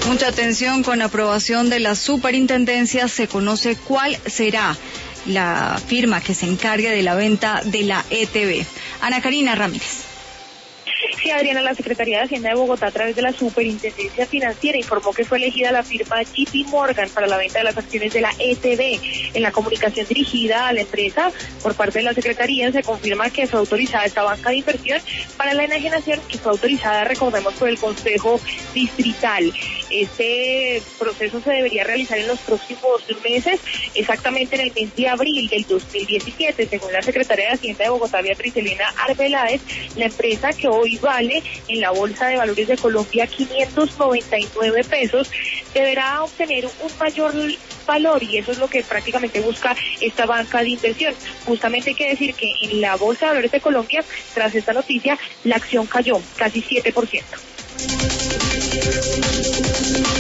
Mucha atención, con aprobación de la superintendencia se conoce cuál será la firma que se encargue de la venta de la ETB. Ana Karina Ramírez. Sí, Adriana, la Secretaría de Hacienda de Bogotá, a través de la Superintendencia Financiera, informó que fue elegida la firma JP Morgan para la venta de las acciones de la ETB. En la comunicación dirigida a la empresa por parte de la Secretaría se confirma que fue autorizada esta banca de inversión para la enajenación, que fue autorizada, recordemos, por el Consejo Distrital. Este proceso se debería realizar en los próximos meses, exactamente en el mes de abril del 2017. Según la Secretaría de Hacienda de Bogotá, Beatriz Elena Arbeláez, la empresa, que hoy vale en la Bolsa de Valores de Colombia 599 pesos, deberá obtener un mayor valor, y eso es lo que prácticamente busca esta banca de inversión. Justamente hay que decir que en la Bolsa de Valores de Colombia, tras esta noticia, la acción cayó casi 7%.